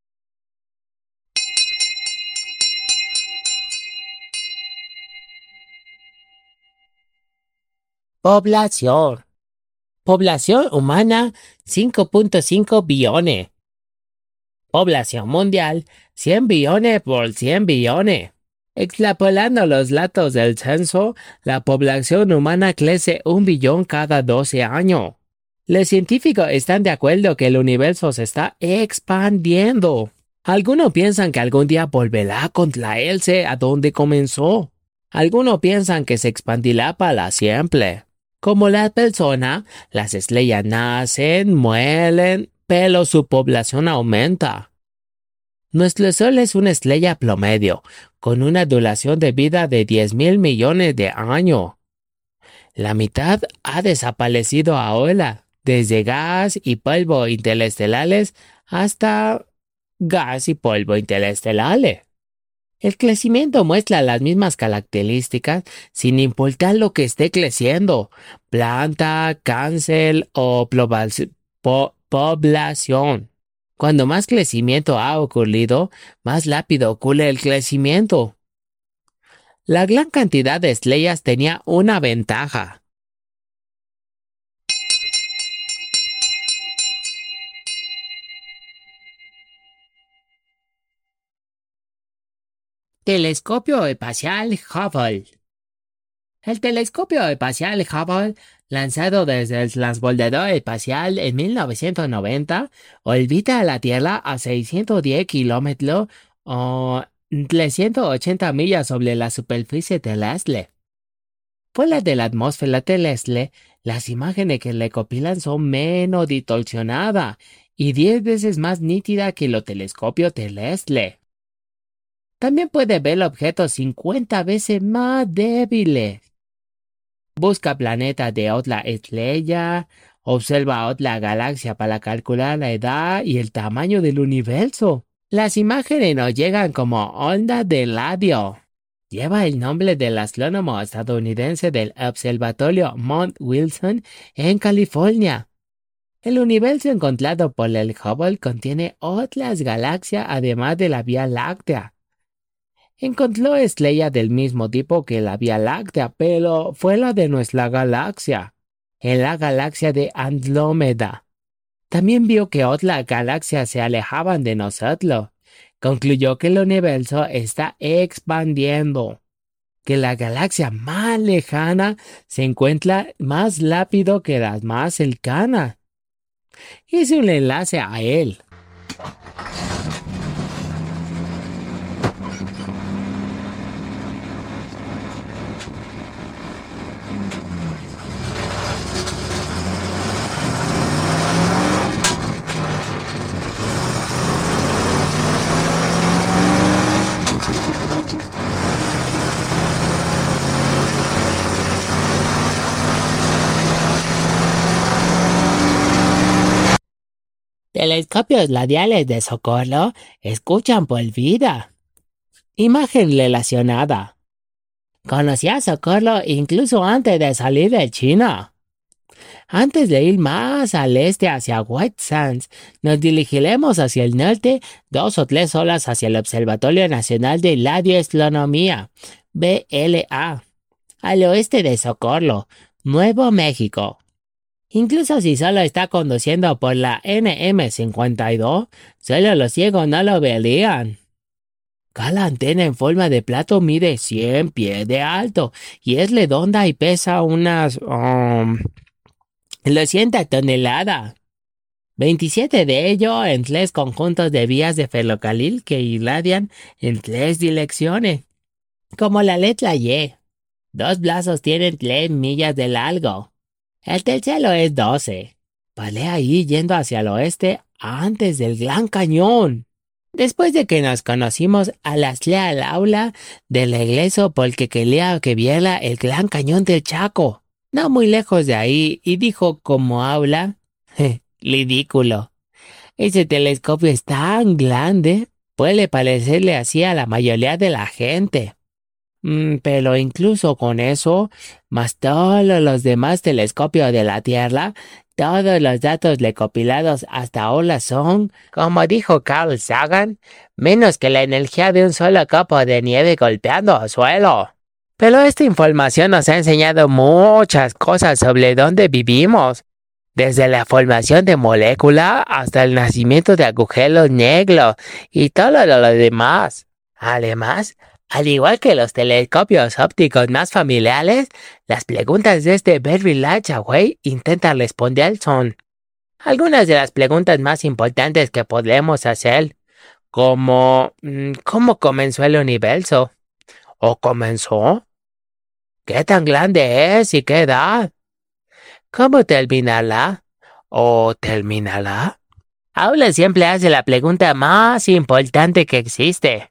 Speaker 1: Población. Población humana cinco punto cinco billones. Población mundial cien billones por cien billones. Extrapolando los datos del censo, la población humana crece un billón cada doce años. Los científicos están de acuerdo que el universo se está expandiendo. Algunos piensan que algún día volverá a contraerse a donde comenzó. Algunos piensan que se expandirá para siempre. Como las personas, las estrellas nacen, mueren, pero su población aumenta. Nuestro Sol es una estrella promedio, con una duración de vida de diez mil millones de años. La mitad ha desaparecido ahora, desde gas y polvo interestelares hasta gas y polvo interestelares. El crecimiento muestra las mismas características sin importar lo que esté creciendo, planta, cáncer o po población. Cuando más crecimiento ha ocurrido, más rápido ocurre el crecimiento. La gran cantidad de estrellas tenía una ventaja. Telescopio espacial Hubble. El telescopio espacial Hubble, lanzado desde el transbordador espacial en mil novecientos noventa, orbita a la Tierra a seiscientos diez kilómetros o trescientas ochenta millas sobre la superficie terrestre. Fuera de la atmósfera terrestre, las imágenes que recopilan son menos distorsionadas y diez veces más nítida que el telescopio terrestre. También puede ver objetos cincuenta veces más débiles. Busca planetas de otra estrella, observa otra galaxia para calcular la edad y el tamaño del universo. Las imágenes nos llegan como ondas de radio. Lleva el nombre del astrónomo estadounidense del Observatorio Mount Wilson en California. El universo encontrado por el Hubble contiene otras galaxias además de la Vía Láctea. Encontró estrellas del mismo tipo que la Vía Láctea, pero fuera de nuestra galaxia, en la galaxia de Andrómeda. También vio que otras galaxias se alejaban de nosotros. Concluyó que el universo está expandiendo, que la galaxia más lejana se encuentra más rápido que las más cercanas. Hice un enlace a él. Telescopios radiales de Socorro escuchan por vida. Imagen relacionada. Conocí a Socorro incluso antes de salir de China. Antes de ir más al este hacia White Sands, nos dirigiremos hacia el norte dos o tres horas hacia el Observatorio Nacional de Radioastronomía, B L A, al oeste de Socorro, Nuevo México. Incluso si solo está conduciendo por la N M cincuenta y dos, solo los ciegos no lo verían. Cada antena en forma de plato mide cien pies de alto y es redonda y pesa unas um, doscientas toneladas. veintisiete de ellos en tres conjuntos de vías de ferrocarril que irradian en tres direcciones, como la letra Y. Dos brazos tienen tres millas de largo. El tercero es doce. Paré ahí yendo hacia el oeste antes del Gran Cañón. Después de que nos conocimos, alaslé al aula del regreso porque quería que viera el Gran Cañón del Chaco, no muy lejos de ahí, y dijo como habla, ridículo. Ese telescopio es tan grande, puede parecerle así a la mayoría de la gente. Mm, pero incluso con eso, más todos los demás telescopios de la Tierra, todos los datos recopilados hasta ahora son, como dijo Carl Sagan, menos que la energía de un solo copo de nieve golpeando el suelo. Pero esta información nos ha enseñado muchas cosas sobre dónde vivimos, desde la formación de moléculas hasta el nacimiento de agujeros negros y todo lo demás. Además, al igual que los telescopios ópticos más familiares, las preguntas de este Very Large Array intentan responder son algunas de las preguntas más importantes que podemos hacer, como ¿cómo comenzó el universo? ¿O comenzó? ¿Qué tan grande es y qué edad? ¿Cómo terminará? ¿O terminará? Aula siempre hace la pregunta más importante que existe.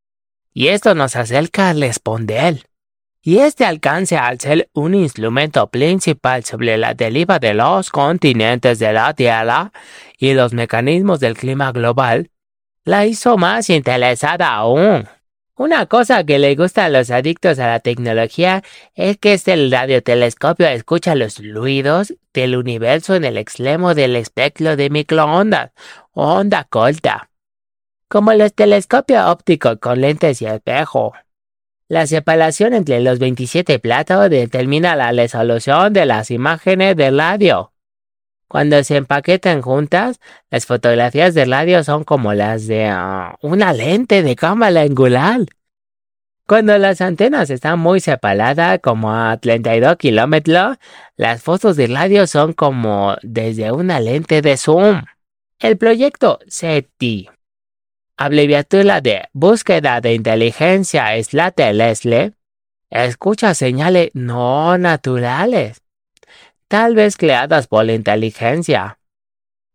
Speaker 1: Y esto nos acerca a responder. Y este alcance al ser un instrumento principal sobre la deriva de los continentes de la Tierra y los mecanismos del clima global, la hizo más interesada aún. Una cosa que le gusta a los adictos a la tecnología es que este radiotelescopio escucha los ruidos del universo en el extremo del espectro de microondas o onda corta, como los telescopios ópticos con lentes y espejo. La separación entre los veintisiete platos determina la resolución de las imágenes de radio. Cuando se empaquetan juntas, las fotografías de radio son como las de uh, una lente de cámara angular. Cuando las antenas están muy separadas, como a treinta y dos kilómetros, las fotos de radio son como desde una lente de zoom. El proyecto SETI, abreviatura de Búsqueda de Inteligencia Extraterrestre, escucha señales no naturales, tal vez creadas por la inteligencia.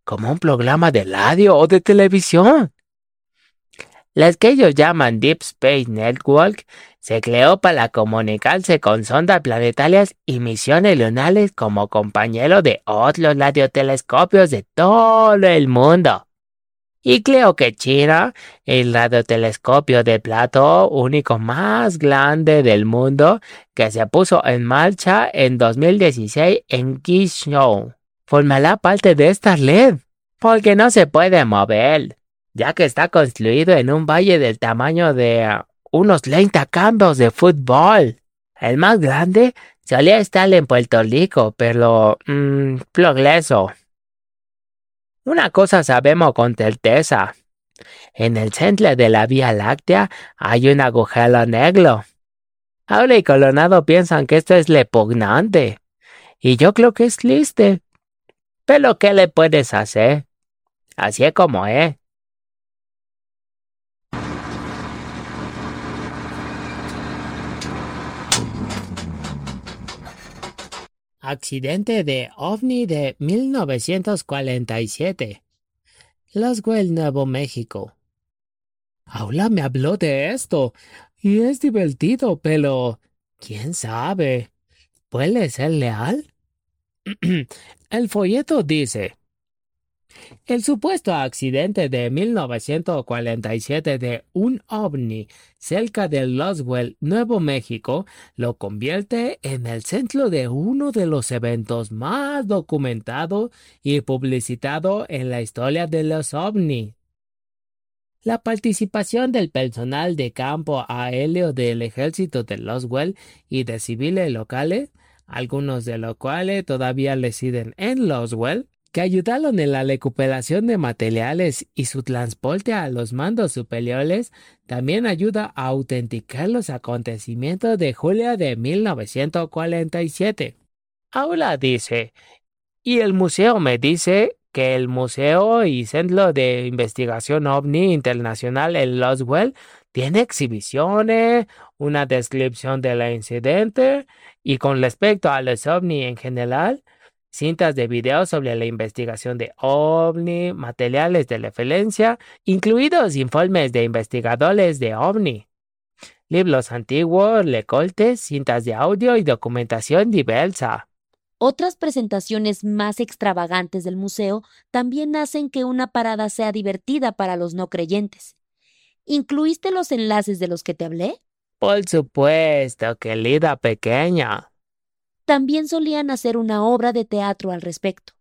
Speaker 1: como un programa de radio o de televisión. Las que ellos llaman Deep Space Network se creó para comunicarse con sondas planetarias y misiones lunares como compañero de otros radiotelescopios de todo el mundo. Y creo que China, el radiotelescopio de Plato único más grande del mundo, que se puso en marcha en dos mil dieciséis en Guizhou, formará parte de esta red, porque no se puede mover, ya que está construido en un valle del tamaño de uh, unos treinta campos de fútbol. El más grande solía estar en Puerto Rico, pero mmm, progreso. Una cosa sabemos con certeza. En el centro de la Vía Láctea hay un agujero negro. Ahora y Colorado piensan que esto es repugnante. Y yo creo que es triste. Pero ¿qué le puedes hacer? Así es como es. Accidente de ovni de mil novecientos cuarenta y siete. Roswell, Nuevo México. Aula me habló de esto y es divertido, pero ¿quién sabe? ¿Puede ser leal? El folleto dice: el supuesto accidente de mil novecientos cuarenta y siete de un ovni cerca de Roswell, Nuevo México, lo convierte en el centro de uno de los eventos más documentados y publicitados en la historia de los ovnis. La participación del personal de campo aéreo del ejército de Roswell y de civiles locales, algunos de los cuales todavía residen en Roswell, que ayudaron en la recuperación de materiales y su transporte a los mandos superiores, también ayuda a autenticar los acontecimientos de julio de mil novecientos cuarenta y siete. Aula dice, y el museo me dice que el Museo y Centro de Investigación OVNI Internacional en Roswell tiene exhibiciones, una descripción del incidente y con respecto a los OVNI en general, cintas de video sobre la investigación de OVNI, materiales de referencia, incluidos informes de investigadores de OVNI, libros antiguos, recortes, cintas de audio y documentación diversa.
Speaker 2: Otras presentaciones más extravagantes del museo también hacen que una parada sea divertida para los no creyentes. ¿Incluiste los enlaces de los que te hablé?
Speaker 1: Por supuesto, querida pequeña.
Speaker 2: También solían hacer una obra de teatro al respecto.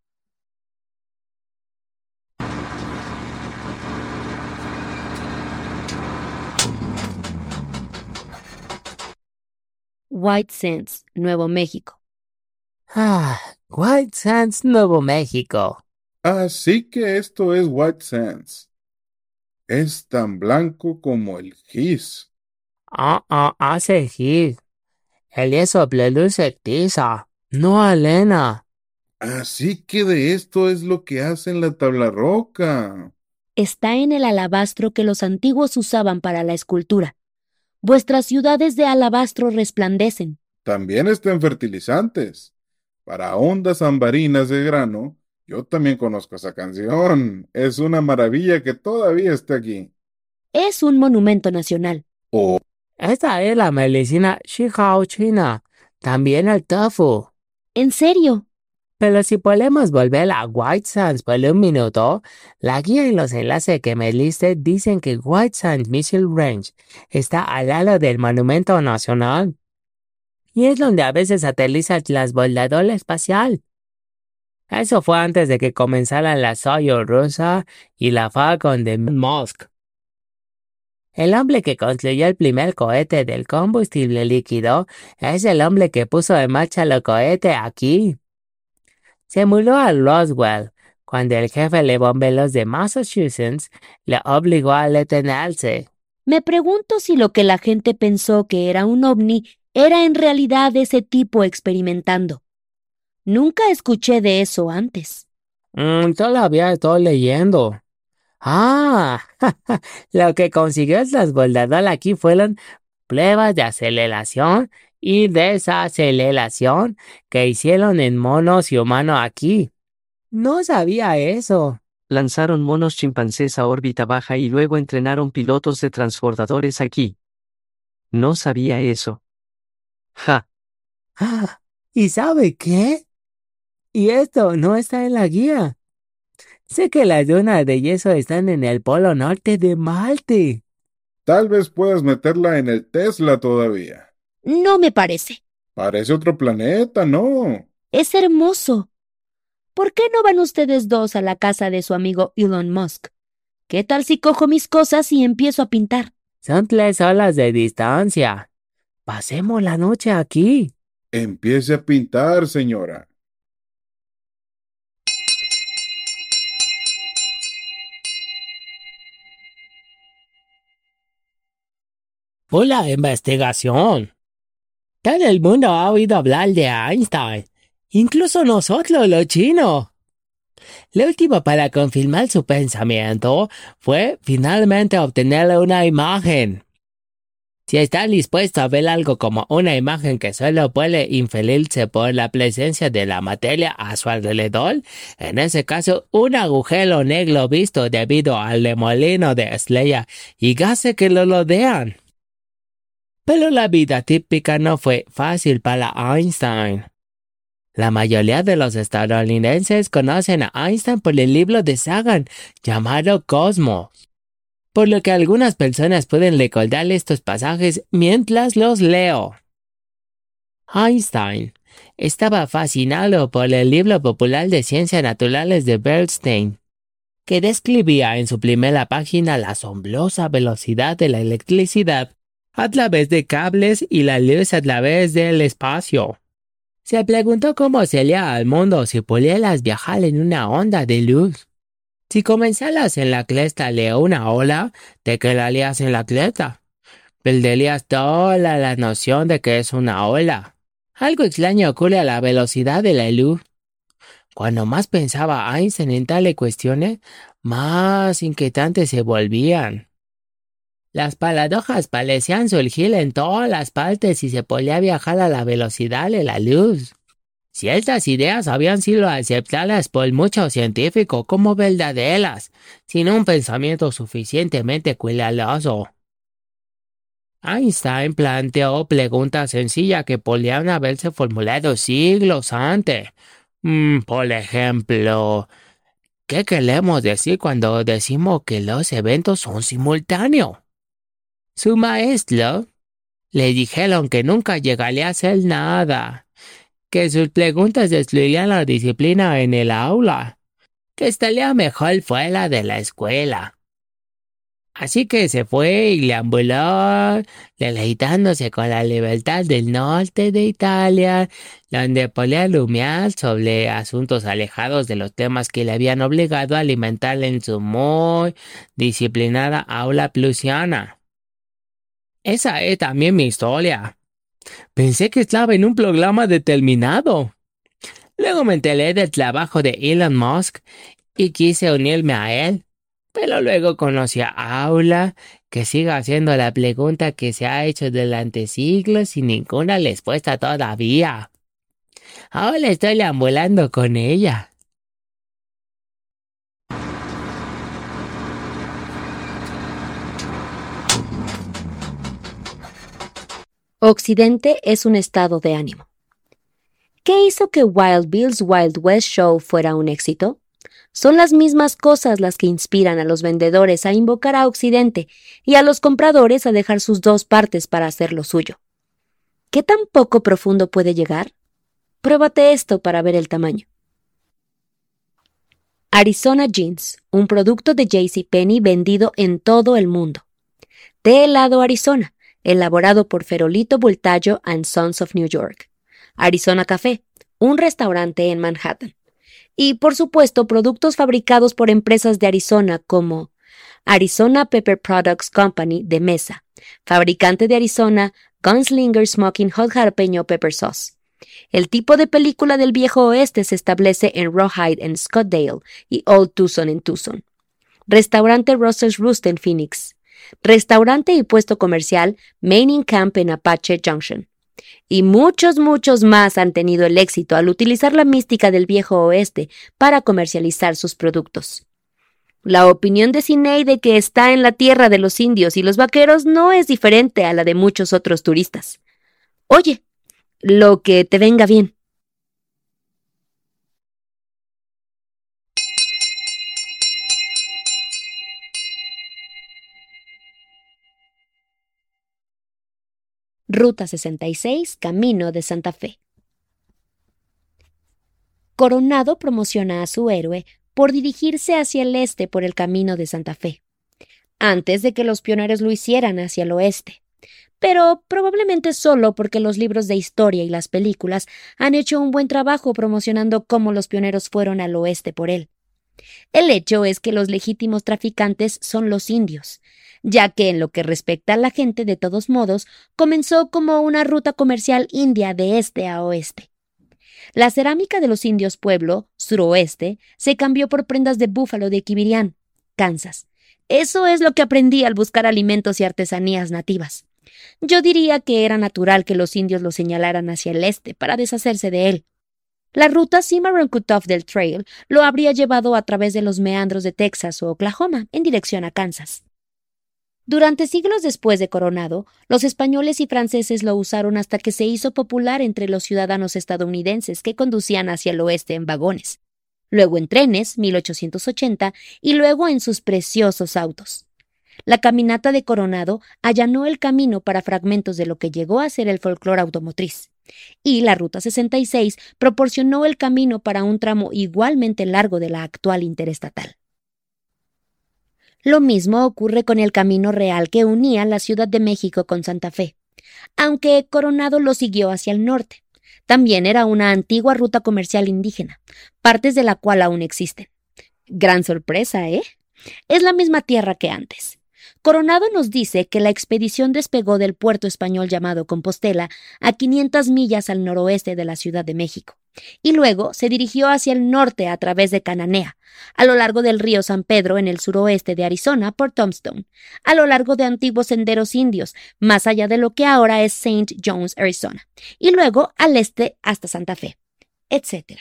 Speaker 2: White Sands, Nuevo México.
Speaker 1: Ah, White Sands, Nuevo México.
Speaker 3: Así que esto es White Sands. Es tan blanco como el gis.
Speaker 1: Ah, ah, hace gis. El yeso produce tiza, no arena.
Speaker 3: Así que de esto es lo que hacen la tabla roca.
Speaker 2: Está en el alabastro que los antiguos usaban para la escultura. Vuestras ciudades de alabastro resplandecen.
Speaker 3: También está en fertilizantes. Para ondas ambarinas de grano, yo también conozco esa canción. Es una maravilla que todavía esté aquí.
Speaker 2: Es un monumento nacional.
Speaker 3: Oh,
Speaker 1: Esta es la medicina Shihao China, también el tofu.
Speaker 2: ¿En serio?
Speaker 1: Pero si podemos volver a White Sands por un minuto, la guía y los enlaces que me liste dicen que White Sands Missile Range está al lado del Monumento Nacional. Y es donde a veces aterriza el transbordador espacial. Eso fue antes de que comenzaran la Soyuz rusa y la Falcon de Musk. El hombre que construyó el primer cohete del combustible líquido es el hombre que puso en marcha los cohetes aquí. Se mudó a Roswell cuando el jefe de bomberos de Massachusetts le obligó a detenerse.
Speaker 2: Me pregunto si lo que la gente pensó que era un ovni era en realidad ese tipo experimentando. Nunca escuché de eso antes.
Speaker 1: Mm, todavía estoy leyendo. Ah, lo que consiguió el transbordador aquí fueron pruebas de aceleración y desaceleración que hicieron en monos y humanos aquí. No sabía eso.
Speaker 4: Lanzaron monos chimpancés a órbita baja y luego entrenaron pilotos de transbordadores aquí. No sabía eso. Ja.
Speaker 1: Ah, ¿y sabe qué? Y esto no está en la guía. Sé que las dunas de yeso están en el polo norte de Marte.
Speaker 3: Tal vez puedas meterla en el Tesla todavía.
Speaker 2: No me parece.
Speaker 3: Parece otro planeta, ¿no?
Speaker 2: Es hermoso. ¿Por qué no van ustedes dos a la casa de su amigo Elon Musk? ¿Qué tal si cojo mis cosas y empiezo a pintar?
Speaker 1: Son tres horas de distancia. Pasemos la noche aquí.
Speaker 3: Empiece a pintar, señora.
Speaker 1: Por la investigación. Todo el mundo ha oído hablar de Einstein. Incluso nosotros, los chinos. Lo último para confirmar su pensamiento fue finalmente obtener una imagen. Si está dispuesto a ver algo como una imagen que solo puede inferirse por la presencia de la materia a su alrededor, en ese caso un agujero negro visto debido al remolino de estrella y gases que lo rodean. Pero la vida típica no fue fácil para Einstein. La mayoría de los estadounidenses conocen a Einstein por el libro de Sagan llamado Cosmos, por lo que algunas personas pueden recordar estos pasajes mientras los leo. Einstein estaba fascinado por el libro popular de ciencias naturales de Bernstein, que describía en su primera página la asombrosa velocidad de la electricidad a través de cables y la luz a través del espacio. Se preguntó cómo sería el mundo si pudieras viajar en una onda de luz. Si comenzaras en la cresta de una ola, te quedarías en la cresta. Perderías toda la noción de que es una ola. Algo extraño ocurre a la velocidad de la luz. Cuando más pensaba Einstein en tales cuestiones, más inquietantes se volvían. Las paradojas parecían surgir en todas las partes y se podía viajar a la velocidad de la luz. Ciertas ideas habían sido aceptadas por muchos científicos como verdaderas, sin un pensamiento suficientemente cuidadoso. Einstein planteó preguntas sencillas que podían haberse formulado siglos antes. Mm, por ejemplo, ¿qué queremos decir cuando decimos que los eventos son simultáneos? Su maestro le dijeron que nunca llegaría a hacer nada, que sus preguntas destruirían la disciplina en el aula, que estaría mejor fuera de la escuela. Así que se fue y deambuló, deleitándose con la libertad del norte de Italia, donde podía rumiar sobre asuntos alejados de los temas que le habían obligado a alimentar en su muy disciplinada aula prusiana. Esa es también mi historia. Pensé que estaba en un programa determinado. Luego me enteré del trabajo de Elon Musk y quise unirme a él. Pero luego conocí a Aula, que sigue haciendo la pregunta que se ha hecho durante siglos sin ninguna respuesta todavía. Ahora estoy deambulando con ella.
Speaker 2: Occidente es un estado de ánimo. ¿Qué hizo que Wild Bill's Wild West Show fuera un éxito? Son las mismas cosas las que inspiran a los vendedores a invocar a Occidente y a los compradores a dejar sus dos partes para hacer lo suyo. ¿Qué tan poco profundo puede llegar? Pruébate esto para ver el tamaño. Arizona Jeans, un producto de JCPenney vendido en todo el mundo. Té helado Arizona, elaborado por Ferolito Bultayo and Sons of New York. Arizona Café, un restaurante en Manhattan. Y, por supuesto, productos fabricados por empresas de Arizona como Arizona Pepper Products Company de Mesa, fabricante de Arizona Gunslinger Smoking Hot Jalapeño Pepper Sauce. El tipo de película del viejo oeste se establece en Rawhide en Scottsdale y Old Tucson en Tucson. Restaurante Russell's Roost en Phoenix. Restaurante y puesto comercial Main in Camp en Apache Junction. Y muchos, muchos más han tenido el éxito al utilizar la mística del viejo oeste para comercializar sus productos. La opinión de Sidney de que está en la tierra de los indios y los vaqueros no es diferente a la de muchos otros turistas. Oye, lo que te venga bien. Ruta sesenta y seis, Camino de Santa Fe. Coronado promociona a su héroe por dirigirse hacia el este por el Camino de Santa Fe, antes de que los pioneros lo hicieran hacia el oeste, pero probablemente solo porque los libros de historia y las películas han hecho un buen trabajo promocionando cómo los pioneros fueron al oeste por él. El hecho es que los legítimos traficantes son los indios, ya que en lo que respecta a la gente, de todos modos, comenzó como una ruta comercial india de este a oeste. La cerámica de los indios pueblo, suroeste, se cambió por prendas de búfalo de Quibirián, Kansas. Eso es lo que aprendí al buscar alimentos y artesanías nativas. Yo diría que era natural que los indios lo señalaran hacia el este para deshacerse de él. La ruta Cimarron Cutoff del Trail lo habría llevado a través de los meandros de Texas o Oklahoma en dirección a Kansas. Durante siglos después de Coronado, los españoles y franceses lo usaron hasta que se hizo popular entre los ciudadanos estadounidenses que conducían hacia el oeste en vagones, luego en trenes, mil ochocientos ochenta, y luego en sus preciosos autos. La caminata de Coronado allanó el camino para fragmentos de lo que llegó a ser el folclore automotriz, y la Ruta sesenta y seis proporcionó el camino para un tramo igualmente largo de la actual interestatal. Lo mismo ocurre con el camino real que unía la Ciudad de México con Santa Fe, aunque Coronado lo siguió hacia el norte. También era una antigua ruta comercial indígena, partes de la cual aún existen. Gran sorpresa, ¿eh? Es la misma tierra que antes. Coronado nos dice que la expedición despegó del puerto español llamado Compostela a quinientas millas al noroeste de la Ciudad de México, y luego se dirigió hacia el norte a través de Cananea, a lo largo del río San Pedro en el suroeste de Arizona por Tombstone, a lo largo de antiguos senderos indios, más allá de lo que ahora es Saint John's, Arizona, y luego al este hasta Santa Fe, etcétera.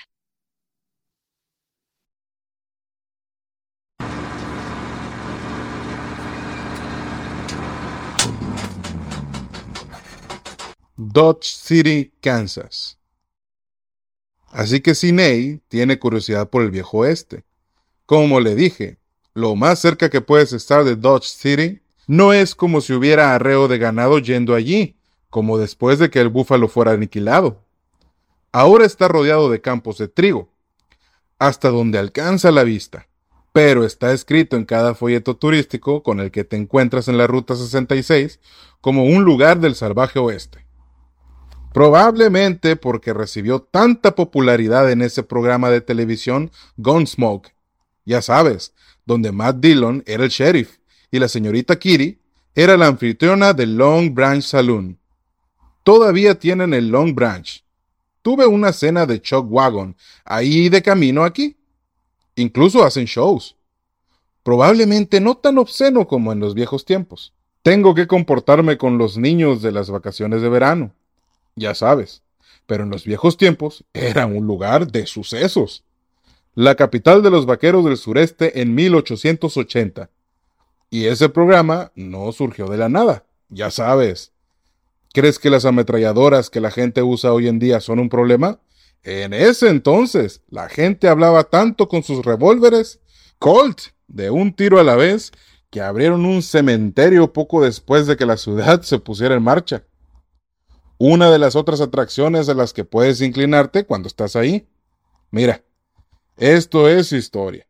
Speaker 3: Dodge City, Kansas. Así que Sidney tiene curiosidad por el viejo oeste. Como le dije, lo más cerca que puedes estar de Dodge City no es como si hubiera arreo de ganado yendo allí, como después de que el búfalo fuera aniquilado. Ahora está rodeado de campos de trigo, hasta donde alcanza la vista, pero está escrito en cada folleto turístico con el que te encuentras en la Ruta sesenta y seis como un lugar del salvaje oeste. Probablemente porque recibió tanta popularidad en ese programa de televisión Gunsmoke, ya sabes, donde Matt Dillon era el sheriff y la señorita Kitty era la anfitriona del Long Branch Saloon. Todavía tienen el Long Branch. Tuve una cena de Chuck Wagon ahí de camino aquí. Incluso hacen shows. Probablemente no tan obsceno como en los viejos tiempos. Tengo que comportarme con los niños de las vacaciones de verano. Ya sabes, pero en los viejos tiempos era un lugar de sucesos. La capital de los vaqueros del sureste en mil ochocientos ochenta. Y ese programa no surgió de la nada, ya sabes. ¿Crees que las ametralladoras que la gente usa hoy en día son un problema? En ese entonces, la gente hablaba tanto con sus revólveres Colt de un tiro a la vez que abrieron un cementerio poco después de que la ciudad se pusiera en marcha. Una de las otras atracciones a las que puedes inclinarte cuando estás ahí. Mira, esto es historia.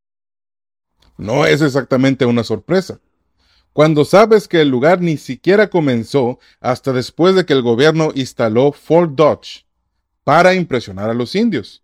Speaker 3: No es exactamente una sorpresa, cuando sabes que el lugar ni siquiera comenzó hasta después de que el gobierno instaló Fort Dodge para impresionar a los indios.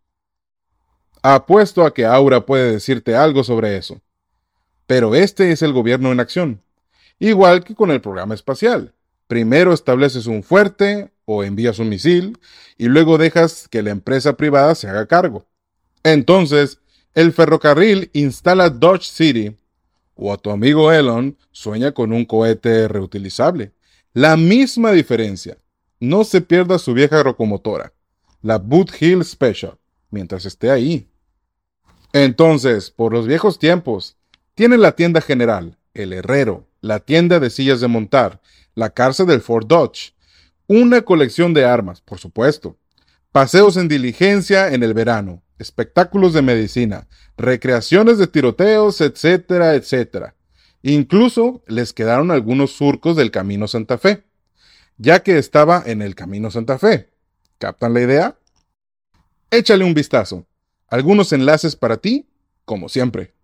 Speaker 3: Apuesto a que Aura puede decirte algo sobre eso. Pero este es el gobierno en acción, igual que con el programa espacial. Primero estableces un fuerte o envías un misil y luego dejas que la empresa privada se haga cargo. Entonces, el ferrocarril instala Dodge City o a tu amigo Elon sueña con un cohete reutilizable. La misma diferencia. No se pierda su vieja locomotora, la Boot Hill Special, mientras esté ahí. Entonces, por los viejos tiempos, tiene la tienda general, el herrero, la tienda de sillas de montar, la cárcel del Fort Dodge, una colección de armas, por supuesto, paseos en diligencia en el verano, espectáculos de medicina, recreaciones de tiroteos, etcétera, etcétera. Incluso les quedaron algunos surcos del Camino Santa Fe, ya que estaba en el Camino Santa Fe. ¿Captan la idea? Échale un vistazo. Algunos enlaces para ti, como siempre.